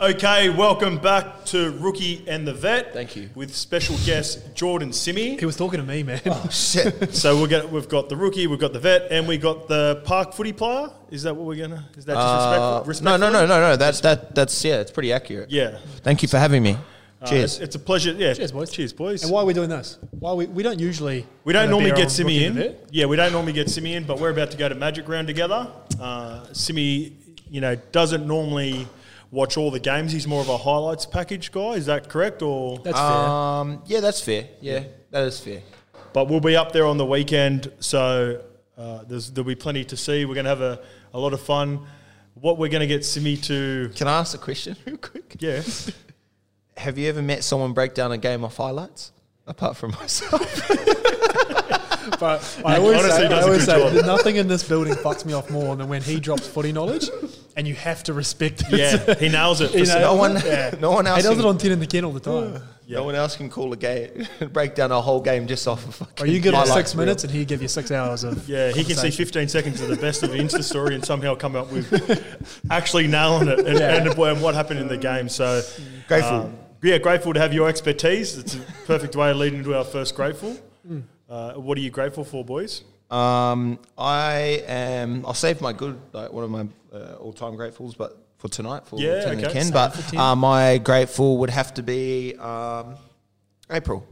Okay, welcome back to Rookie and the Vet. Thank you. With special guest Jordan Simi. He was talking to me, man. Oh, shit. So we've got the rookie, we've got the vet, and we got the park footy player. Is that what we're gonna? Is that disrespectful? No. That's it's pretty accurate. Yeah. Thank you for having me. Cheers. It's a pleasure. Yeah. Cheers, boys. Cheers, boys. And why are we doing this? Why we don't usually... We don't have a normally beer get on Simi Rookie in. and the Vet. Yeah, we don't normally get Simi in, but we're about to go to Magic Round together. Simi, doesn't normally watch all the games. He's more of a highlights package guy. Is that correct? Or That's fair. Yeah, that's fair. Yeah, that is fair. But we'll be up there on the weekend, so there'll be plenty to see. We're going to have a lot of fun. What we're going to get Simi to... Can I ask a question real quick? Yeah. Have you ever met someone break down a game off highlights? Apart from myself. But I always honestly does a good say job. that nothing in this building fucks me off more than when he drops footy knowledge and you have to respect it. Yeah, he nails it. You know, no one else. He does can, it on 10 in the Ken all the time. Yeah. No one else can call a game, break down a whole game just off of fucking. Or you give him highlights 6 minutes and he give you 6 hours of. Yeah, he can see 15 seconds of the best of the Insta story and somehow come up with actually nailing it and what happened in the game. So Grateful. Grateful to have your expertise. It's a perfect way of leading into our first grateful. What are you grateful for, boys? I'll save my good, like one of my all-time gratefuls, but for tonight, for 10 okay. Ken. But my grateful would have to be April.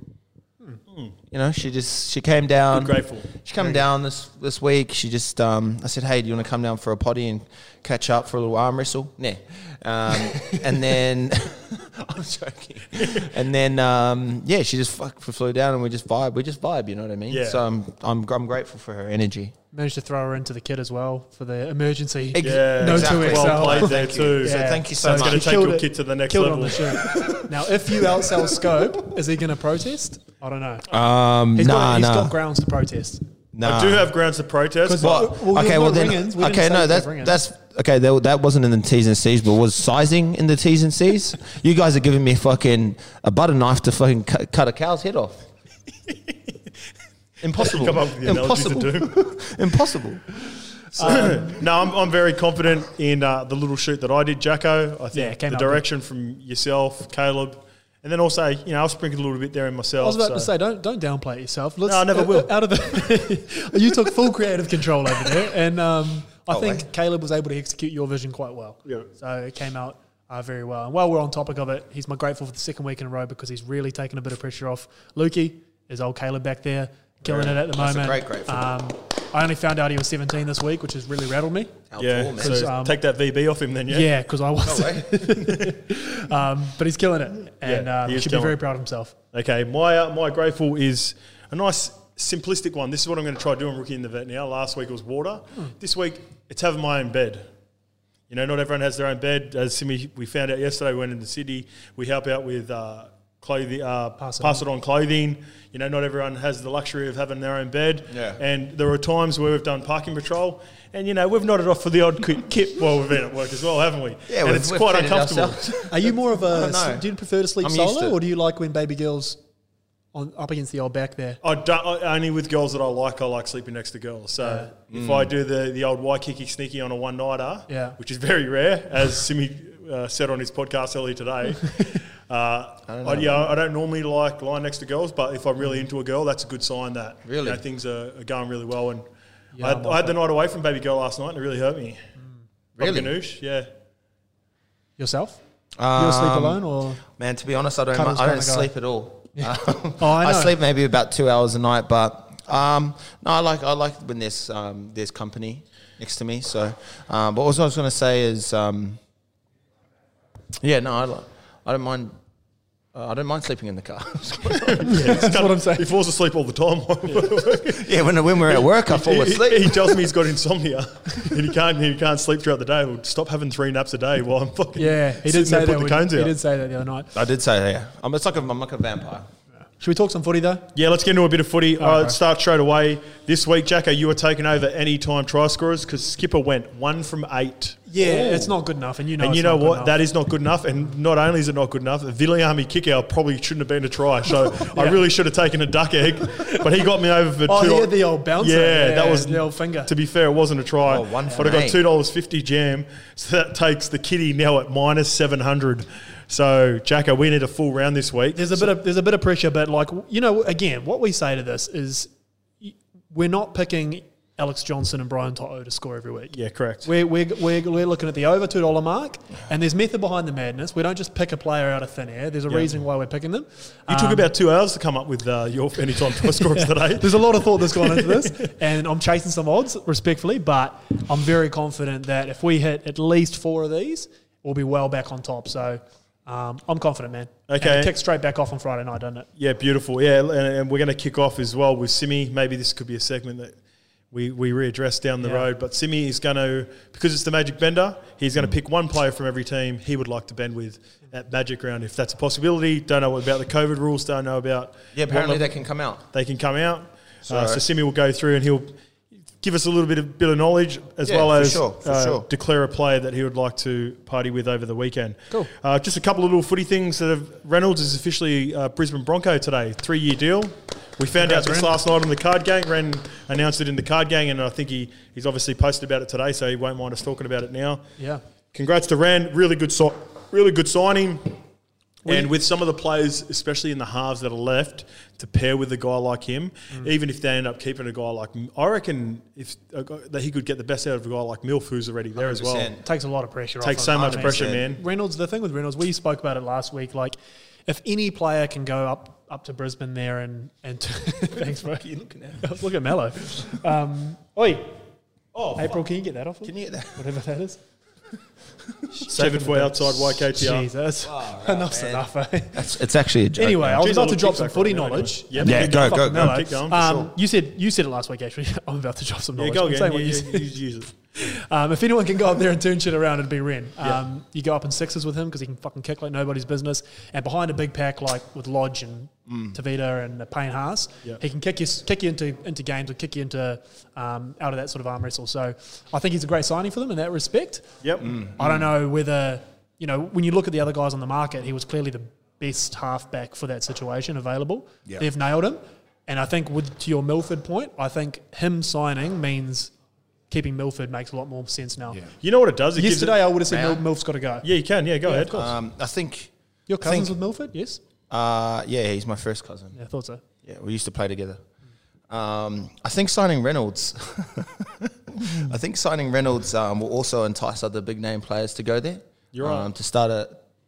She came down. Good grateful. She came down this week. She just, I said, hey, do you want to come down for a potty and catch up for a little arm wrestle? Nah. And then, I'm joking. And then, she just flew down and we just vibe, you know what I mean? Yeah. So I'm grateful for her energy. Managed to throw her into the kit as well for the emergency. Yeah, No exactly. 2XL. Well played there Thank too. you. So thank you so It's much. going to take your kid to the next Killed level. on the shirt. Now, if you outsell Scope, is he going to protest? I don't know. He's got grounds to protest. Nah. I do have grounds to protest. But That wasn't in the T's and C's, but was sizing in the T's and C's? You guys are giving me fucking a butter knife to fucking cut a cow's head off. Impossible. Come up with the analogies of doom. Impossible. No, I'm very confident in the little shoot that I did, Jacko. I think came the out direction from yourself, Caleb, and then also, I'll sprinkle a little bit there in myself. I was about to say, don't downplay it yourself. No, I never will. Out of you took full creative control over there, and I think Caleb was able to execute your vision quite well. Yeah. So it came out very well. And while we're on topic of it, he's my grateful for the second week in a row because he's really taken a bit of pressure off Lukey. There's old Caleb back there killing it at the moment. That's a great grateful. I only found out he was 17 this week, which has really rattled me. Yeah, so take that VB off him then, yeah? Yeah, because I wasn't. But he's killing it, and he he is should be killing very it. proud of himself. Okay, my grateful is a nice simplistic one. This is what I'm going to try doing Rookie in the Vet now. Last week it was water. This week it's having my own bed. Not everyone has their own bed. As Simi, we found out yesterday, we went into the city. We help out with clothing, pass it on clothing. Not everyone has the luxury of having their own bed. Yeah. And there are times where we've done parking patrol and, we've nodded off for the odd kip while we've been at work as well, haven't we? Yeah, and it's we've quite fed it uncomfortable. ourselves. Are you more of I don't know. do you prefer to sleep I'm used to solo, it. or do you like when baby girls up against the old back there? Only with girls that I like sleeping next to girls. So if I do the old Waikiki sneaky on a one-nighter, which is very rare, as Simi said on his podcast earlier today, I don't normally like lying next to girls, but if I'm really into a girl, that's a good sign that Really? things are going really well. And Yeah, I had the night away from baby girl last night, and it really hurt me. Really? Ganoush, yeah. Yourself? You sleep alone, or Man, to be honest, I Cuddles don't kinda guy. sleep at all. I know. I sleep maybe about 2 hours a night, but no, I like when there's company next to me. So, but what I was going to say is, I don't mind. I don't mind sleeping in the car. That's what I'm saying. He falls asleep all the time. Yeah, when we're at work, I fall asleep. He tells me he's got insomnia and he can't sleep throughout the day. Well, stop having 3 naps a day while I'm fucking Yeah, he did sitting there say that. putting the cones He out. did say that the other night. I did say that. Yeah. I'm like a vampire. Should we talk some footy though? Yeah, let's get into a bit of footy. All right, Start straight away. This week, Jacko, you were taking over any-time try scorers because Skipper went 1 from 8. Yeah, it's not good enough, and you know. And it's you know not good what? enough. That is not good enough. And not only is it not good enough, the Viliami kick-out probably shouldn't have been a try. So I really should have taken a duck egg. But he got me over for Oh, $2. he had the old bouncer. Yeah, that was the old finger. To be fair, it wasn't a try. Oh, 1 but from I got 8. $2.50 jam. So that takes the kitty now at minus 700. So, Jacko, we need a full round this week. There's a bit of pressure, but like, you know, again, what we say to this is we're not picking Alex Johnson and Brian To'o to score every week. Yeah, correct. We're looking at the over $2 mark, and there's method behind the madness. We don't just pick a player out of thin air. There's a reason why we're picking them. You took about 2 hours to come up with your anytime try scorers today. There's a lot of thought that's gone into this, and I'm chasing some odds, respectfully, but I'm very confident that if we hit at least 4 of these, we'll be well back on top. So I'm confident, man. Okay. And it kicks straight back off on Friday night, doesn't it? Yeah, beautiful. Yeah, and we're going to kick off as well with Simi. Maybe this could be a segment that we readdress down the road. But Simi is going to, because it's the Magic Bender, he's going to pick one player from every team he would like to bend with at Magic Round, if that's a possibility. Don't know about the COVID rules, don't know about... Yeah, apparently they can come out. They can come out. So Simi will go through and he'll give us a little bit of knowledge as well as declare a player that he would like to party with over the weekend. Cool. Just a couple of little footy things that have... Reynolds is officially Brisbane Bronco today, 3-year deal. We found out this last night on the Card Gang. Ren announced it in the Card Gang, and I think he's obviously posted about it today, so he won't mind us talking about it now. Yeah. Congrats to Ren. Really good signing. And with some of the players, especially in the halves that are left, to pair with a guy like him, even if they end up keeping a guy like... I reckon that he could get the best out of a guy like Milf, who's already there as well. Takes a lot of pressure off. Takes so much pressure, man. Reynolds, the thing with Reynolds, we spoke about it last week, like, if any player can go up to Brisbane there and thanks, bro. You're looking at Look at Mello. Oi. Oh, April, can you get that off? Can you get that? Whatever that is. 7 foot outside YKTR. Jesus. Enough's enough, eh? It's actually a joke. Anyway, I was Jeez, about to I'll drop kick some back footy right now, knowledge. Yep. Yeah, go. Mello. Keep going, for sure. You said it last week, actually. I'm about to drop some Yeah, knowledge. go I'm again. saying what Yeah, you said. use it. If anyone can go up there and turn shit around, it'd be Ren. You go up in sixes with him because he can fucking kick like nobody's business. And behind a big pack like with Lodge and Tavita and Payne Haas, he can kick you into games or kick you into out of that sort of arm wrestle. So I think he's a great signing for them in that respect. Yep. I don't know whether, when you look at the other guys on the market, he was clearly the best halfback for that situation available. Yep. They've nailed him. And I think to your Milford point, I think him signing means keeping Milford makes a lot more sense now. Yeah. You know what it does? It Yesterday, I would have Now- said Milf's got to go. Yeah, you can. Yeah, go ahead. I think... Your cousins with Milford? Yes? Yeah, he's my first cousin. Yeah, I thought so. Yeah, we used to play together. I think signing Reynolds... will also entice other big-name players to go there. You're right. To start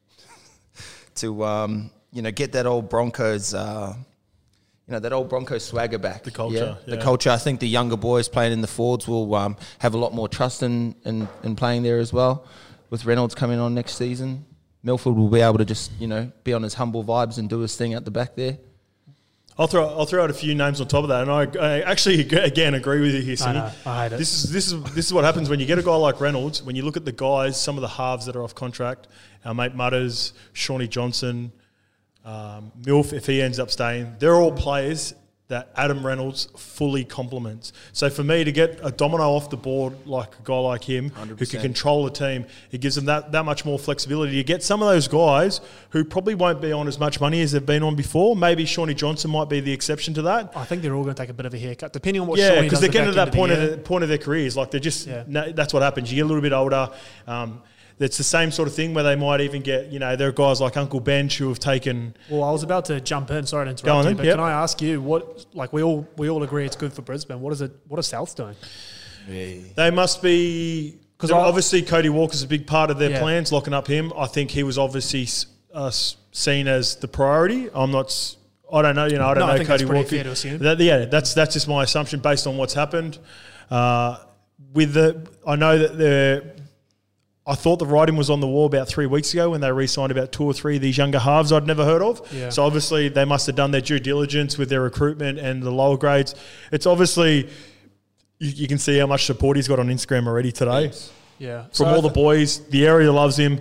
get that old Broncos... that old Broncos swagger back. The culture, The yeah. culture. I think the younger boys playing in the Fords will have a lot more trust in playing there as well. With Reynolds coming on next season, Milford will be able to just, be on his humble vibes and do his thing at the back there. I'll throw out a few names on top of that, and I actually again agree with you here, Simi. I hate it. This is what happens when you get a guy like Reynolds. When you look at the guys, some of the halves that are off contract, our mate Mutters, Shawnee Johnson, Milf, if he ends up staying, they're all players that Adam Reynolds fully complements. So for me to get a domino off the board like a guy like him 100%. who can control the team, it gives them that much more flexibility. You get some of those guys who probably won't be on as much money as they've been on before. Maybe Shawnee Johnson might be the exception to that. I think they're all going to take a bit of a haircut, depending on what Yeah, Shawnee because does they're getting to at the that back end of the point of their careers. Like they're just, that's what happens. You get a little bit older. It's the same sort of thing where they might even get, there are guys like Uncle Bench who have taken... Well, I was about to jump in. Sorry to Go interrupt on you, then, but yep. can I ask you we all agree it's good for Brisbane. What are South doing? They must be... Because obviously Cody Walker's a big part of their plans, locking up him. I think he was obviously seen as the priority. I don't know, I don't know I think Cody that's pretty Walker. fair to assume. That's just my assumption based on what's happened. I know that I thought the writing was on the wall about 3 weeks ago when they re-signed about 2 or 3 of these younger halves I'd never heard of. Yeah. So obviously they must have done their due diligence with their recruitment and the lower grades. It's obviously, you can see how much support he's got on Instagram already today. Yeah. From all the boys, the area loves him.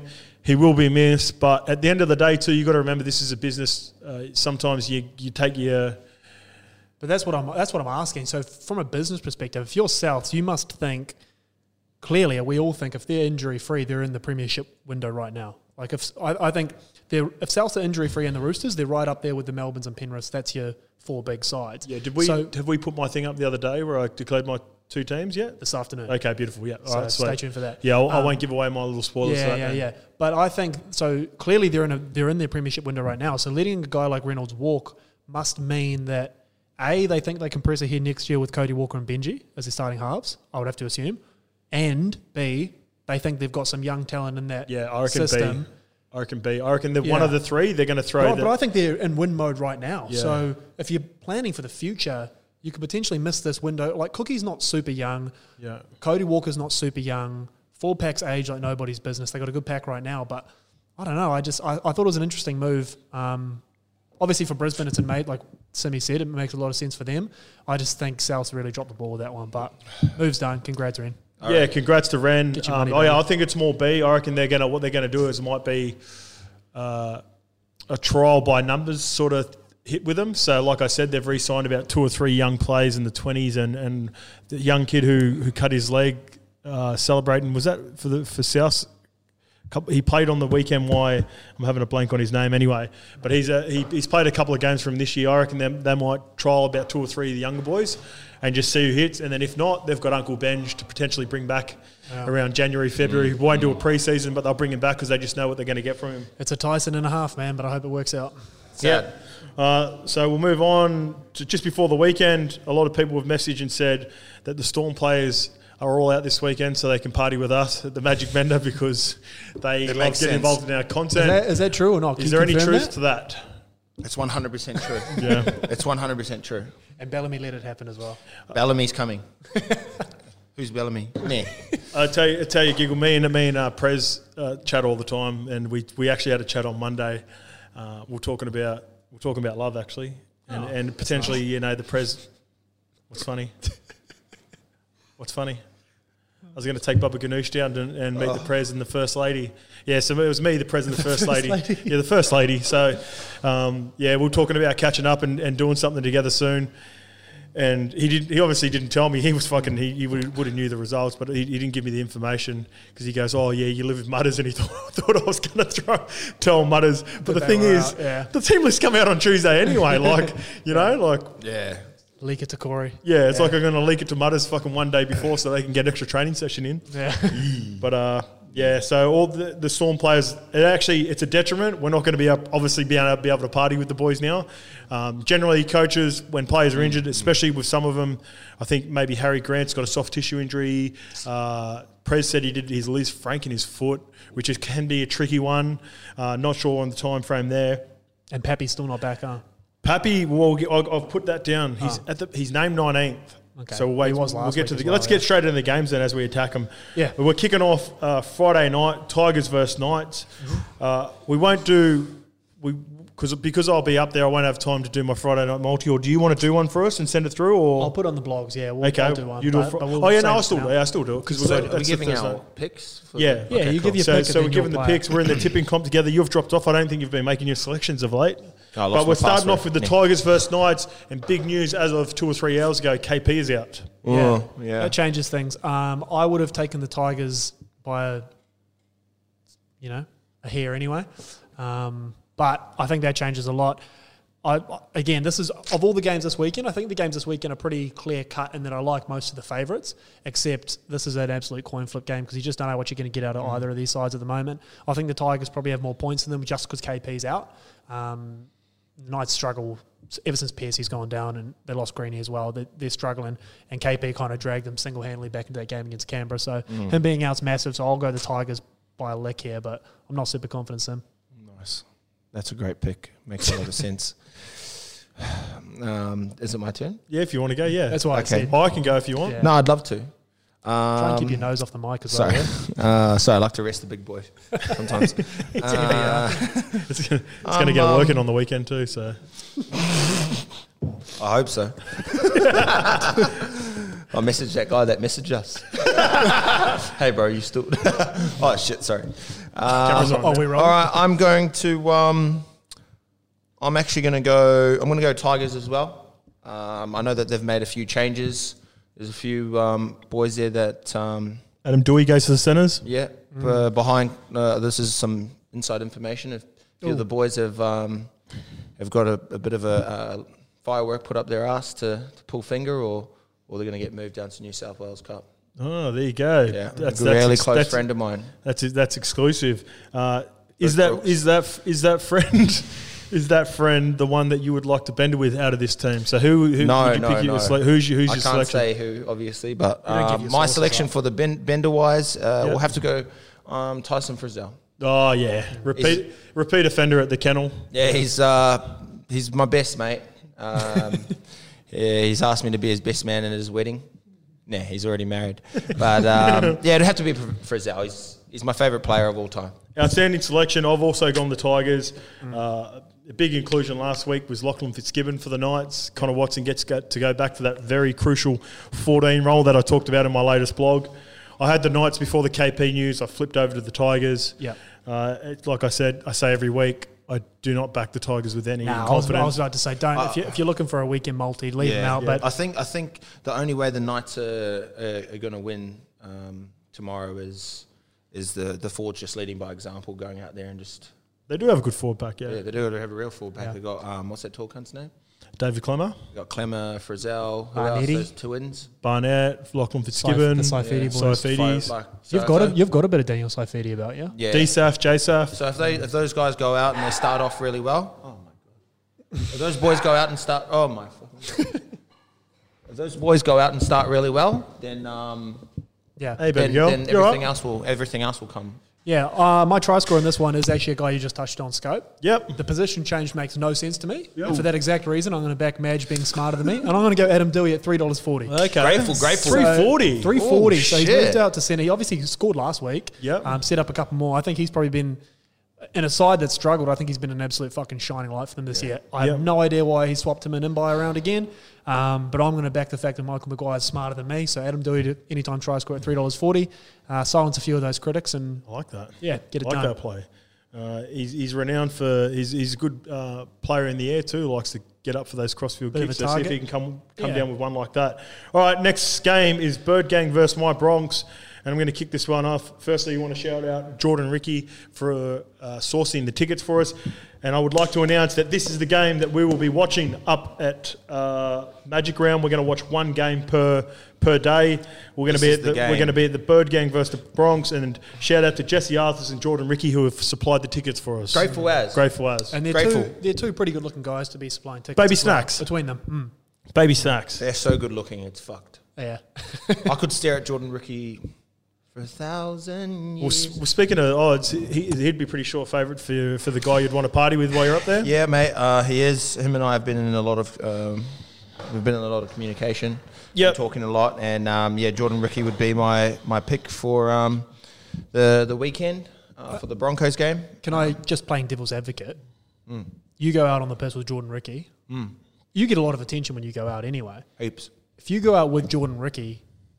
He will be missed, but at the end of the day, too, you got to remember this is a business. Sometimes you take your. But that's what I'm asking. So from a business perspective, if you're Souths, you must think clearly. We all think if they're injury free, they're in the premiership window right now. Like I think if Souths are injury free in the Roosters, they're right up there with the Melbournes and Penriths. That's your 4 big sides. Yeah. Have we put my thing up the other day where I declared my 2 teams yet? This afternoon. Okay, beautiful. Yeah. So all right, stay tuned for that. Yeah, I won't give away my little spoilers. Yeah. But I think so. Clearly, they're in their premiership window right now. So letting a guy like Reynolds walk must mean that they think they can press ahead next year with Cody Walker and Benji as their starting halves. I would have to assume, and B, they think they've got some young talent in that system. I reckon they're one of the 3. They're going to throw. But I think they're in win mode right now. Yeah. So if you're planning for the future, you could potentially miss this window. Like Cookie's not super young. Yeah. Cody Walker's not super young. 4 packs age like nobody's business. They got a good pack right now, but I don't know. I thought it was an interesting move. Obviously for Brisbane, it's made, like Simi said, it makes a lot of sense for them. I just think Souths really dropped the ball with that one, but move's done. Congrats, Ren. Yeah, congrats to Ren. I think it's more B. I reckon what they're gonna do is it might be a trial by numbers sort of hit with them. So, like I said, they've re-signed about 2 or 3 young players in the 20s, and the young kid who cut his leg celebrating, was that for South? He played on the weekend. Why I'm having a blank on his name anyway. But he's played a couple of games from this year. I reckon they might trial about 2 or 3 of the younger boys and just see who hits. And then if not, they've got Uncle Benj to potentially bring back around January, February. Won't do a pre-season, but they'll bring him back because they just know what they're going to get from him. It's a Tyson and a half, man, but I hope it works out. Yeah. So we'll move on to just before the weekend. A lot of people have messaged and said that the Storm players are all out this weekend so they can party with us at the Magic Bender because they love getting involved in our content. Is that true or not? Is there any truth to that? It's 100% true. Yeah. It's 100% true. And Bellamy let it happen as well. Bellamy's coming. Who's Bellamy? Nah. I tell you, Giggle, me and Prez chat all the time, and we actually had a chat on Monday. We're talking about love actually, and potentially nice. The Prez. What's funny? What's funny? I was going to take Bubba Ganoush down and meet the Prez and the First Lady. Yeah, so it was me, the Prez and the First Lady. Yeah, the First Lady. So, we're talking about catching up and doing something together soon. And he obviously didn't tell me. He was fucking. He would have knew the results, but he didn't give me the information because he goes, "Oh yeah, you live with Mutters," and he thought I was going to tell Mutters. But the thing is, the team list come out on Tuesday anyway. Yeah. Leak it to Corey. Yeah, it's like I'm going to leak it to Mutters fucking one day before so they can get an extra training session in. Yeah. But, so all the Storm players, it's a detriment. We're not going to be able to party with the boys now. Generally, coaches, when players are injured, especially with some of them, I think maybe Harry Grant's got a soft tissue injury. Prez said he did his Liz Frank in his foot, which can be a tricky one. Not sure on the time frame there. And Pappy's still not back, huh? Pappy, well, I've put that down. He's named 19th. Okay. So we'll get to let's get straight into the games then as we attack them. Yeah. We're kicking off Friday night, Tigers versus Knights. Mm-hmm. We won't do because I'll be up there. I won't have time to do my Friday night multi. Or do you want to do one for us and send it through? Or I'll put on the blogs. Yeah. I'll do one. You do I'll still do it because we're giving our picks. Yeah. Yeah. You give your pick. So we're giving the picks. We're in the tipping comp together. You've dropped off. I don't think you've been making your selections of late. But we're starting off with the Tigers versus Knights, and big news as of 2 or 3 hours ago, KP is out. Yeah. That changes things. I would have taken the Tigers by a hair anyway. But I think that changes a lot. This is of all the games this weekend, I think the games this weekend are pretty clear cut in that I like most of the favourites, except this is an absolute coin flip game because you just don't know what you're going to get out of either of these sides at the moment. I think the Tigers probably have more points than them just because KP's out. Knights struggle ever since Piercy's gone down and they lost Greeny as well. They're struggling, and KP kind of dragged them single-handedly back into that game against Canberra. So him being out's massive, so I'll go the Tigers by a lick here, but I'm not super confident, Sim. Nice. That's a great pick. Makes a lot of sense. Is it my turn? Yeah, if you want to go, yeah. That's why I said. I can go if you want. Yeah. No, I'd love to. Try and keep your nose off the mic as well. Sorry, I like to rest the big boy sometimes. It's going to get working on the weekend too, so. I hope so. I messaged that guy that messaged us. Hey, bro, you still... Oh, shit, sorry. Cameras on. Oh, we're All wrong. right, I'm going to. I'm actually going to go. I'm going to go Tigers as well. I know that they've made a few changes. There's a few boys there that. Adam Dewey goes to the centres. Yeah, behind. This is some inside information. If few of the boys have got a bit of a firework put up their ass to pull finger, or they're going to get moved down to New South Wales Cup. Oh, there you go. Yeah, that's a really close friend of mine. That's exclusive. Is that friend? Is that friend the one that you would like to bender with out of this team? So who would you pick? Who's your I can't selection? say who, obviously, but don't give my yourself selection a for the bender wise, we'll have to go Tyson Frizzell. Oh yeah, repeat offender at the kennel. Yeah, he's my best mate. Yeah, he's asked me to be his best man at his wedding. Nah, he's already married. But yeah, it'd have to be Frizzell. He's my favourite player of all time. Outstanding selection. I've also gone the Tigers. A big inclusion last week was Lachlan Fitzgibbon for the Knights. Connor Watson gets to go back to that very crucial 14 role that I talked about in my latest blog. I had the Knights before the KP news. I flipped over to the Tigers. Yeah. Like I said, I say every week, I do not back the Tigers with any confidence. I was about to say, don't. If you're looking for a weekend multi, leave them out. Yeah. But I think the only way the Knights are going to win tomorrow is the forwards just leading by example, going out there and just. They do have a good forward pack, Yeah, they do have a real full pack. Yeah. They've got, what's that tall cunt's name? David Clemmer, They've got Clemmer, Frizzell, who Barnetti. else? Those twins. Barnett, Lachlan Fitzgibbon, the Saifidi boys. Saifidis, You've got a bit of Daniel Saifidi about you. Yeah. DSAF, JSAF. So if those guys go out and they start off really well, oh my god! If those boys go out and start, oh my fucking. If those boys go out and start really well, then Yeah. Hey, baby then girl. You're everything else will come. Yeah, my try score in this one is actually a guy you just touched on, Scope. Yep. The position change makes no sense to me. Yep. And for that exact reason, I'm going to back Madge being smarter than me. And I'm going to go Adam Dewey at $3.40. Okay. Grateful. 340. $3.40. Oh, So he's shit. moved out to centre. He obviously scored last week. Yep. Set up a couple more. I think he's probably been, in a side that struggled, I think he's been an absolute fucking shining light for them this year. I have no idea why he swapped him in by around again. But I'm going to back the fact that Michael Maguire is smarter than me. So Adam Dewey to anytime try score at $3.40. Silence a few of those critics and I like that. yeah, get it I like done. that play. He's renowned for he's a good player in the air too. Likes to get up for those crossfield Bit of kicks. a So see if target. he can come Yeah. down with one like that. All right, next game is Bird Gang versus my Bronx, and I'm going to kick this one off. Firstly, you want to shout out Jordan Ricky for sourcing the tickets for us, and I would like to announce that this is the game that we will be watching up at Magic Round. We're going to watch one game per day. We're going to be at the Bird Gang versus the Bronx, and shout out to Jesse Arthurs and Jordan Ricky who have supplied the tickets for us. Grateful as. And they're two pretty good looking guys to be supplying tickets. Baby as well snacks. between them. Baby snacks. They're so good looking, it's fucked. Yeah. I could stare at Jordan Ricky for 1,000 Well, years. speaking of odds, he'd be pretty sure favourite for the guy you'd want to party with while you're up there. Yeah, mate. He is. Him and I have been in a lot of. We've been in a lot of communication. Yep. Talking a lot, and yeah, Jordan Ricky would be my pick for the weekend for the Broncos game. Can I, just playing devil's advocate, you go out on the piss with Jordan Ricky, you get a lot of attention when you go out anyway. Heaps. If you go out with Jordan Ricky,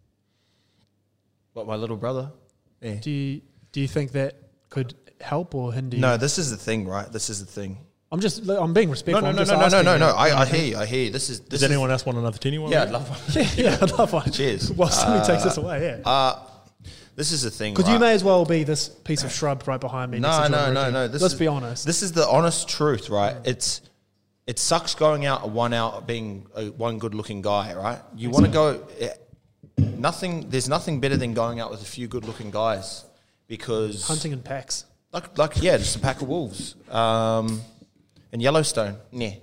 What, my little brother? Yeah. do you think that could help or hinder you? No, this is the thing, right? This is the thing. I'm being respectful. No. I'm just asking you. I hear you. This is. Does anyone else want another tinny one? Yeah, I'd love one. Yeah, I'd love one. Cheers. Well, somebody takes this away, yeah. This is the thing. Because right? you may as well be this piece of shrub right behind me. next to Jordan Ricky. Let's be honest. This is the honest truth, right? It sucks going out being one good-looking guy, right? You want to go. There's nothing better than going out with a few good-looking guys because Hunting in packs. like just a pack of wolves. And Yellowstone, yeah.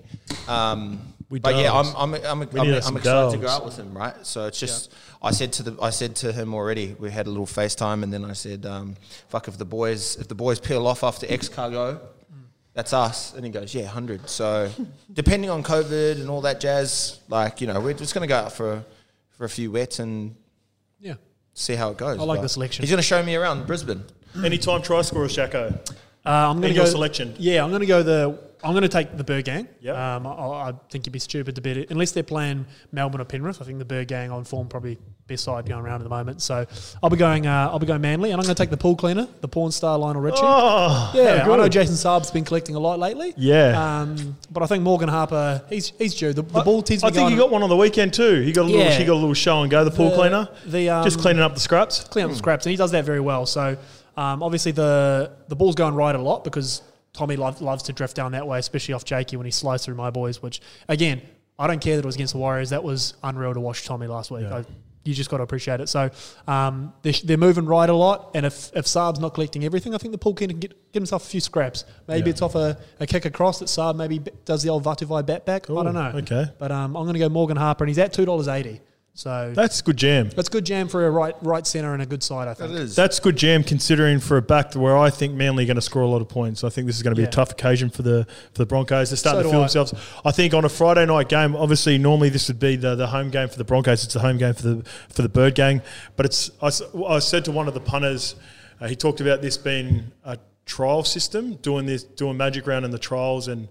But yeah, I'm excited to go out with him, right? So it's just I said to him already. We had a little FaceTime, and then I said, "Fuck if the boys peel off after X cargo, that's us." And he goes, "Yeah, 100." So depending on COVID and all that jazz, we're just going to go out for a few wets and Yeah. see how it goes. I like But the selection. He's going to show me around Brisbane. Anytime try scorer, Shako. I'm going to your go selection. Yeah, I'm going to go I'm going to take the Bird Gang. Yep. I think you'd be stupid to bet it. Unless they're playing Melbourne or Penrith, I think the Bird Gang on form probably best side going around at the moment. So I'll be going Manly, and I'm going to take the pool cleaner, the porn star Lionel Richie. Oh, Yeah, how I know good. Jason Saab's been collecting a lot lately. Yeah. But I think Morgan Harper, he's due. The ball tends to I be think going he got one on the weekend too. He got a little, Yeah. he got a little show and go. The pool cleaner, just cleaning up the scraps. clean up the scraps, and he does that very well. So obviously the ball's going right a lot because Tommy loves to drift down that way, especially off Jakey when he slides through my boys, which, again, I don't care that it was against the Warriors. That was unreal to watch Tommy last week. Yeah. You just got to appreciate it. So they're moving right a lot, and if Saab's not collecting everything, I think the pool can get himself a few scraps. Maybe it's off a kick across that Saab maybe does the old Vatuvai bat back. I don't know. Okay. But I'm going to go Morgan Harper, and he's at $2.80. So That's good jam. that's good jam for a right centre and a good side, I think. That is. That's good jam considering for a back where I think Manly are going to score a lot of points. I think this is going to be Yeah. a tough occasion for the Broncos. They're starting So to do feel I. themselves. I think on a Friday night game, obviously normally this would be the home game for the Broncos. It's the home game for the Bird Gang. But I said to one of the punters, he talked about this being a trial system, doing Magic Round in the trials and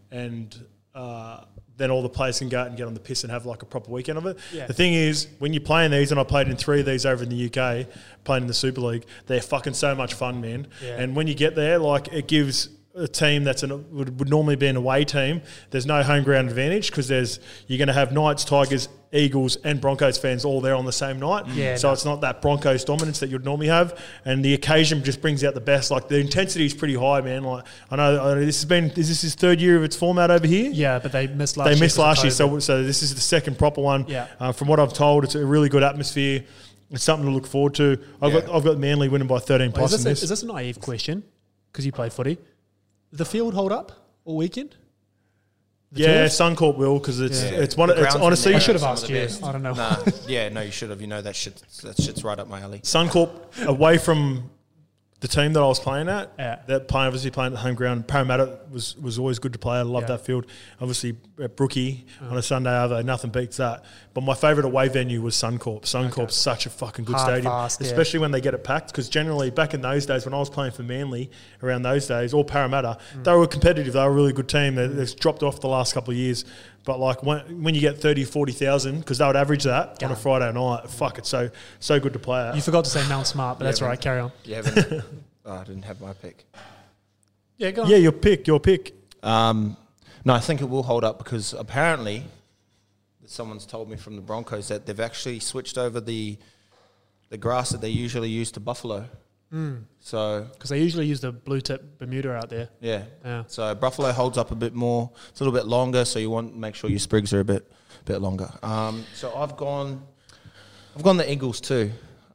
then all the players can go out and get on the piss and have like a proper weekend of it. Yeah. The thing is, when you're playing these, and I played in 3 of these over in the UK, playing in the Super League, they're fucking so much fun, man. Yeah. And when you get there, like it gives a team that's would normally be an away team, there's no home ground advantage because you're going to have Knights, Tigers, Eagles and Broncos fans all there on the same night. Yeah, so no. it's not that Broncos dominance that you'd normally have, and the occasion just brings out the best. Like the intensity is pretty high, man. Like I know is this his 3rd year of its format over here? Yeah, but they missed last year. They missed because last of year, COVID. so this is the second proper one. Yeah. From what I've told, it's a really good atmosphere. It's something to look forward to. I've got Manly winning by 13 Wait, plus in this. is this a naive question? Because you play footy. Did the field hold up all weekend? The Yeah, turf? Suncorp will because it's Yeah. it's one. The It's grounds honestly in I there should have are asked some of the you. best. I don't know. Nah, yeah, no, you should have. You know that shit's right up my alley. Suncorp away from the team that I was playing at. Yeah. That obviously playing at the home ground. Parramatta was always good to play. I love Yeah. that field. Obviously at Brookie on a Sunday, although nothing beats that. But my favourite away venue was Suncorp. Suncorp's such a fucking good Hard, stadium, fast, yeah. especially when they get it packed. Because generally back in those days when I was playing for Manly, around those days, or Parramatta, they were competitive. They were a really good team. They've dropped off the last couple of years. But like when you get 30, 40,000, because they would average that on a Friday night, fuck, it's so good to play at. You forgot to say Mount Smart, but that's all right. Carry on. You haven't. I didn't have my pick. Yeah, go on. Yeah, your pick. No, I think it will hold up because apparently someone's told me from the Broncos that they've actually switched over the grass that they usually use to buffalo. So Because they usually use the blue tip Bermuda out there. yeah. Yeah. So buffalo holds up a bit more. It's a little bit longer, so you want to make sure your sprigs are a bit longer. So I've gone the Eagles too.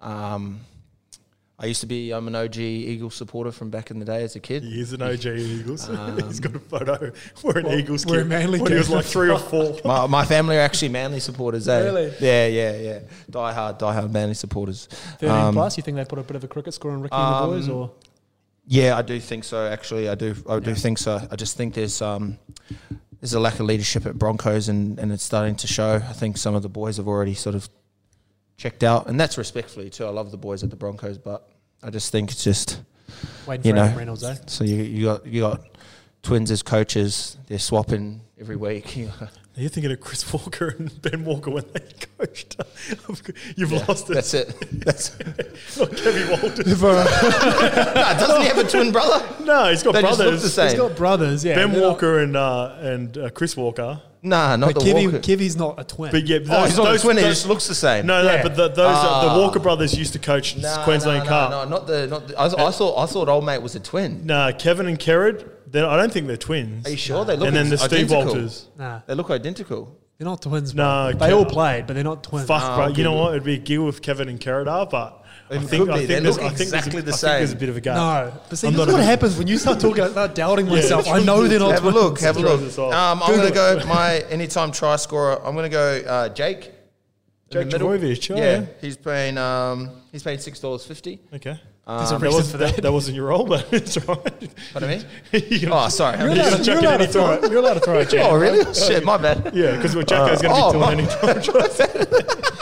I'm an OG Eagles supporter from back in the day as a kid. He is an OG Eagles. He's got a photo. We're an Eagles we're a kid. Manly when he was kid. like 3 or 4. My family are actually Manly supporters, eh? Really? Yeah. Die hard Manly supporters. 13 plus, you think they put a bit of a cricket score on Ricky and the boys? Or Yeah, I do think so. Actually, I do think so. I just think there's a lack of leadership at Broncos, and it's starting to show. I think some of the boys have already sort of checked out, and that's respectfully too. I love the boys at the Broncos, but I just think it's just waiting you for know. Adam Reynolds, eh? So you got Twins as coaches. They're swapping every week. You're thinking of Chris Walker and Ben Walker when they coached. You've lost it. That's it. That's Not Kevin Walters. doesn't he have a twin brother? No, he's got They just look brothers. the same. He's got brothers, yeah. Ben They're not- Walker and Chris Walker. Nah, not But the Walker. Kevy's not a twin. But yeah, Oh, he's not a twin. He just looks the same. No, Yeah. but the Walker brothers used to coach Queensland Cup. No, not the. I thought old mate was a twin. No, Kevin and Kerrod. I don't think they're twins. Are you sure they look? And then the Steve identical. Walters. Nah, They look identical. they're not twins. No, bro. They all played, but they're not twins. Fuck, bro. okay, You know good. what? It'd be a giggle if Kevin and Kerrod are, but I It think could be. They there's look I think exactly the I think there's a same. bit of a gap. No, but see, I'm this is not what a- happens when you start talking about doubting myself. I know they're not Have a twins. look. Have a Throws look. us off. I'm going to go my anytime try scorer. I'm going to go Jake. Jake in the middle. Trbojevic, oh, Yeah, yeah. he's paying $6.50. Okay. There's a That, reason was, for that. that wasn't your role, but it's all right. Pardon me? You Oh, sorry. You're You're allowed, gonna to, chuck you're, it allowed to any throw time? it. You're allowed to throw it, Jack. Oh, really? Shit, my bad. Yeah, because Jacko's going to be doing any time.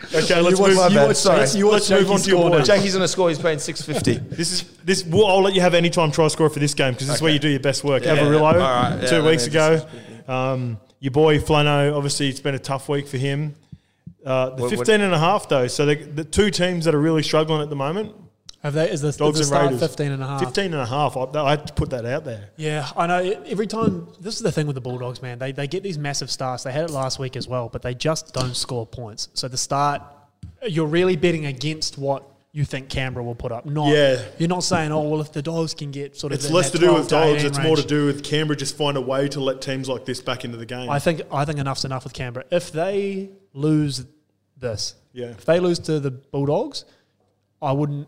Okay, let's watch- move. you watch- Sorry. you watch Let's move on Jakey's to your score boys. now. Jakey's on a score. He's paying $6.50. This is. I'll let you have any time try scorer for this game because this is where you do your best work. Yeah, Avarillo, all right, yeah, 2 weeks let ago. Your boy Flano, obviously it's been a tough week for him. The What- 15 and a half though. So the two teams that are really struggling at the moment, Have they? Is the Dogs and start Raiders. 15 and a half? 15 and a half. I had to put that out there. Yeah, I know. Every time, this is the thing with the Bulldogs, man. They get these massive starts. They had it last week as well, but they just don't score points. So the start, you're really betting against what you think Canberra will put up. You're not saying, oh well, if the Dogs can get sort of It's in less that to do with 12 to Dogs. 18 It's more to range. do with Canberra just find a way to let teams like this back into the game. I think enough's enough with Canberra. If they lose this, Yeah. if they lose to the Bulldogs, I wouldn't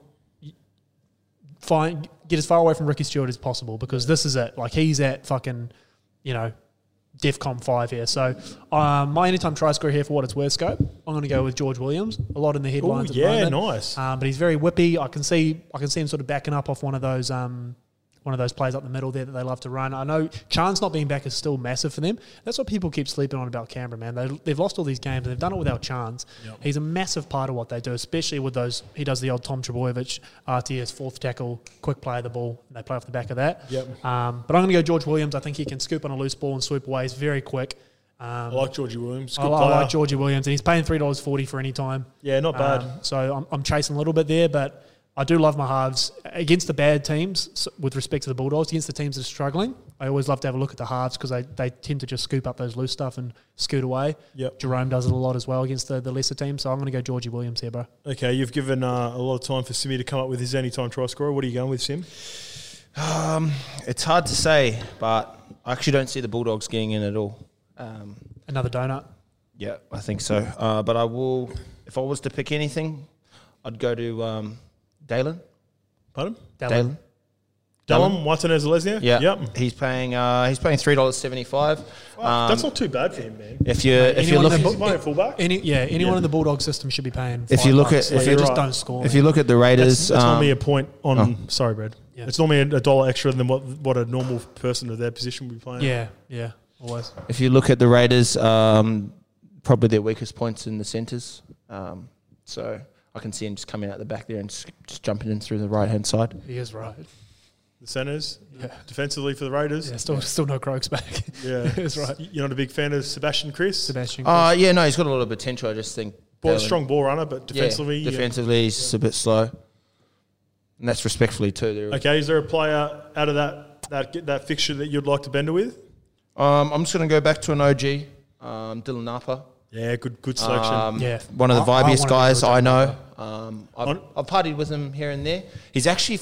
get as far away from Ricky Stewart as possible because this is it. Like he's at fucking, DEFCON 5 here. So my anytime try scorer here for what it's worth, Scope, I'm going to go with George Williams. A lot in the headlines. Oh, at the yeah, moment. nice. But he's very whippy. I can see him sort of backing up off one of those plays up the middle there that they love to run. I know Chan's not being back is still massive for them. That's what people keep sleeping on about Canberra, man. They've lost all these games and they've done it without Chance. Yep. He's a massive part of what they do, especially with those. He does the old Tom Trebojevic, RTS, fourth tackle, quick play of the ball, and they play off the back of that. Yep. But I'm going to go George Williams. I think he can scoop on a loose ball and swoop away. He's very quick. I like Georgie Williams. I Good player. like Georgie Williams, and he's paying $3.40 for any time. Yeah, not bad. So I'm chasing a little bit there, but I do love my halves against the bad teams with respect to the Bulldogs. Against the teams that are struggling, I always love to have a look at the halves because they tend to just scoop up those loose stuff and scoot away. Yep. Jerome does it a lot as well against the lesser teams. So I'm going to go Georgie Williams here, bro. Okay, you've given a lot of time for Simi to come up with his anytime try scorer. What are you going with, Sim? It's hard to say, but I actually don't see the Bulldogs getting in at all. Another donut. Yeah, I think so. But I will, if I was to pick anything, I'd go to Dalen. Pardon? Dallin. Dallin, Martinez Lesnia? Yeah, Yep. He's paying $3.75. That's not too bad for him, man. If you anyone look in the He's playing fullback. Anyone in the Bulldog system should be paying. If you look at- $5 if if you you just right. don't score. if you look at the Raiders, That's normally a point on. Sorry, Brad. Yeah. It's normally a dollar extra than what a normal person of their position would be playing. yeah, always. if you look at the Raiders, probably their weakest points in the centres. So I can see him just coming out the back there and just jumping in through the right hand side. He is right. The centres, Yeah. defensively for the Raiders. Yeah, still no Croaks back. Yeah. That's right. You're not a big fan of Sebastian Chris? Sebastian. Yeah, no, he's got a lot of potential. I just think Dalen- Strong ball runner, but defensively. yeah, defensively he's just a bit slow, and that's respectfully too. There. Okay, is there a player out of that fixture that you'd like to bender with? I'm just going to go back to an OG, Dylan Napa. Yeah, good selection. Yeah. One of the I vibiest wanna guys go I Dylan know. I've partied with him here and there. He's actually,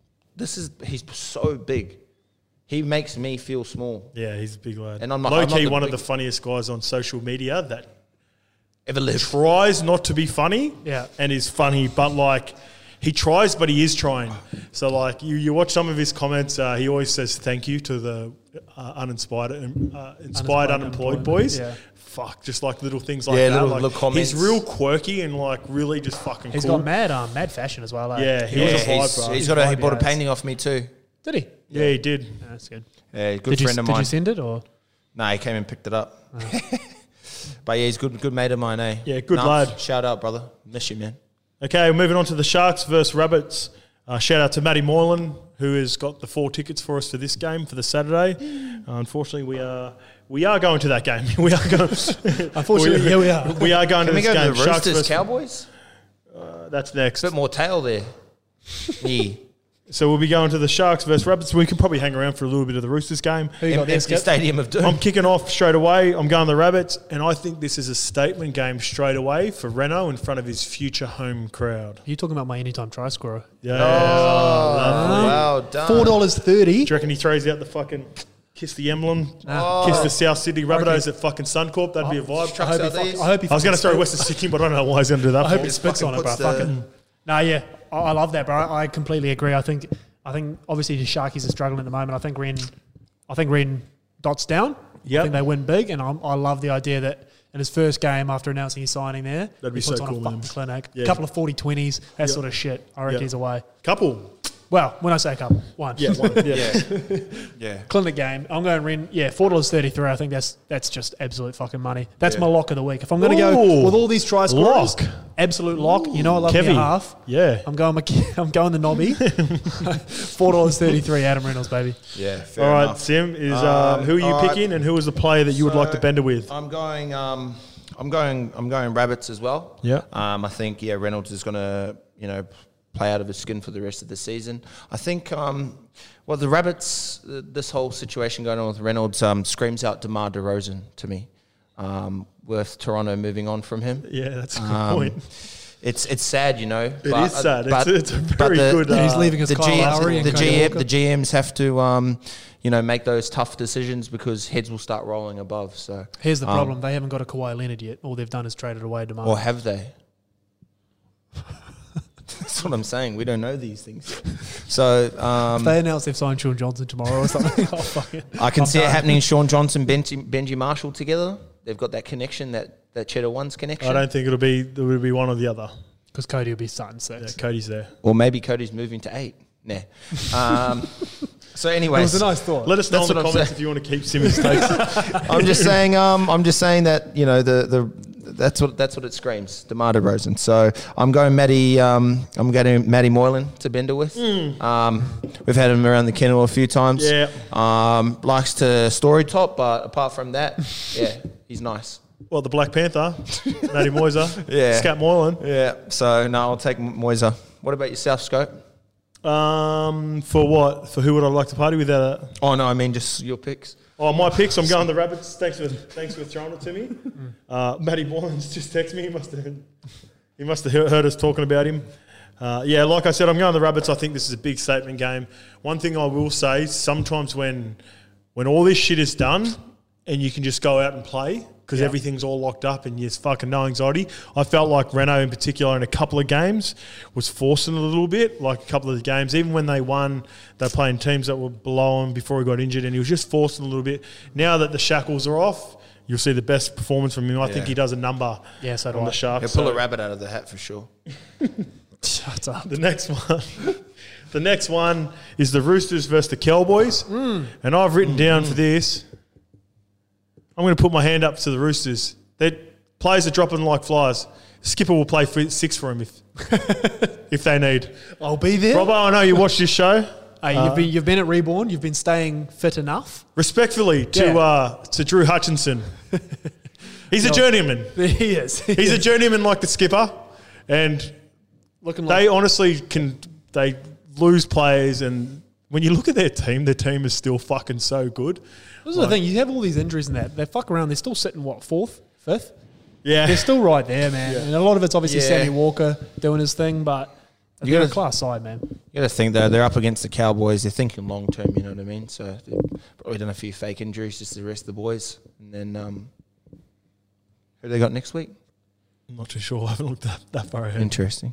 he's so big. He makes me feel small. Yeah, he's a big lad. And I'm not- low I'm not key the one big- of the funniest guys on social media that Ever live? tries not to be funny. Yeah. And is funny, but like he tries, but he is trying. So like you watch some of his comments. He always says thank you to the inspired unemployed boys. Yeah. Fuck, just like little things like Yeah, that. little Like, comments. he's real quirky and like really just fucking He's cool. got mad fashion as well. Yeah, he was a vibe, bro. He vibe, bought a yeah. painting off me too. Did he? Yeah, he did. Yeah, that's good. Yeah, good friend of Did mine. you send it or? No, he came and picked it up. But yeah, he's good mate of mine, eh? Yeah, good lad. Shout out, brother. Miss you, man. Okay, moving on to the Sharks versus Rabbits. Shout out to Matty Moylan, who has got the 4 tickets for us for this game for the Saturday. Unfortunately, we are going to that game. We are going. Unfortunately, we are. We are going Can to we this go game. to the Sharks Roosters, versus- Cowboys? That's next. Bit more tail there. Yeah. So we'll be going to the Sharks versus Rabbits. We can probably hang around for a little bit of the Roosters game. Who you got there, Empty Skip? Stadium of Doom. I'm kicking off straight away. I'm going the Rabbits, and I think this is a statement game straight away for Reno in front of his future home crowd. Are you talking about my anytime try scorer? Yeah. Well done. $4.30. Do you reckon he throws out the fucking kiss the emblem, kiss the South Sydney Rabbitohs at fucking Suncorp? That'd be a vibe. I hope he out fucking- these. I hope he I was going to fucking throw Western Sydney, but I don't know why he's going to do that. I hope for. he spits on it, bro. puts the- Fucking. No, yeah, I love that, bro. I completely agree. I think obviously the Sharkies are struggling at the moment. I think Ren dots down. Yep. I think they win big, and I love the idea that in his first game after announcing his signing there, That'd be he puts so on cool, a fucking man. clinic. Yeah. A couple of 40-20s, that Yep. sort of shit. I reckon Yep. he's away. Couple. Well, when I say a couple, one. Yeah, one. Yeah. Yeah. Clinic game. I'm going Ren. Yeah, $4.33. I think that's just absolute fucking money. That's my lock of the week. If I'm going to go with all these try scorers, absolute lock. You know I love me a half. Yeah. I'm going the knobby. $4.33. Adam Reynolds, baby. Yeah. Fair All right, enough. Sim, who are you picking, and who is the player that you would like to bender with? I'm going Rabbits as well. Yeah. I think Reynolds is going to play out of his skin for the rest of the season. I think the Rabbits, this whole situation going on with Reynolds screams out DeMar DeRozan to me. With Toronto moving on from him. Yeah, that's a good point. It's sad, It is sad. It's a very good. He's leaving us Kyle Lowry and the Cody Walker. GMs have to make those tough decisions because heads will start rolling above. So here's the problem: they haven't got a Kawhi Leonard yet. All they've done is traded away DeMar. Or have they? That's what I'm saying. We don't know these things. So if they announce they've signed Sean Johnson tomorrow or something, oh, fuck it. I can see it happening. Sean Johnson, Benji Marshall together. They've got that connection, that Cheddar One's connection. I don't think it'll be one or the other. Because Cody will be starting 6. Yeah, Cody's there. Or maybe Cody's moving to 8. Nah. So anyways, it was a nice thought. Let us know in the comments if you want to keep Simmons takes. I'm just saying that that's what it screams, DeMar DeRozan. So I'm going Matty Moylan to bender with. We've had him around the kennel a few times. Yeah. Likes to story top, but apart from that, yeah, he's nice. Well, the Black Panther, Matty Moyser, Yeah. Scat Moylan. Yeah. So no, I'll take Moyser. What about yourself, Scope? For what? For who would I like to party with? Oh no, I mean just your picks. Oh, my picks. I'm going the Rabbits. Thanks for throwing it to me. Matty Moylan's just texted me. He must have heard us talking about him. Like I said, I'm going the Rabbits. I think this is a big statement game. One thing I will say: sometimes when all this shit is done and you can just go out and play because everything's all locked up and there's fucking no anxiety. I felt like Renault in particular in a couple of games was forcing a little bit, like a couple of the games. Even when they won, they're playing teams that were below him before he got injured and he was just forcing a little bit. Now that the shackles are off, you'll see the best performance from him. I think he does a number on the Sharks. He'll pull a rabbit out of the hat for sure. Shut up. The next one is the Roosters versus the Cowboys. And I've written down for this, I'm going to put my hand up to the Roosters. Their players are dropping like flies. Skipper will play 6 for him if they need. I'll be there. Robbo, I know you watched this show. Hey, you've been at Reborn. You've been staying fit enough. Respectfully to Drew Hutchinson. He's a journeyman. He is. He's a journeyman like the skipper. And they honestly they lose players. And when you look at their team is still fucking so good. This is the thing. You have all these injuries in that. They fuck around. They're still sitting, 4th, 5th? Yeah. They're still right there, man. Yeah. And a lot of it's obviously Sammy Walker doing his thing, but they're a class side, man. You got to think, though, they're up against the Cowboys. They're thinking long term, you know what I mean? So they've probably done a few fake injuries, just the rest of the boys. And then who they got next week? I'm not too sure. I haven't looked that far ahead. Interesting.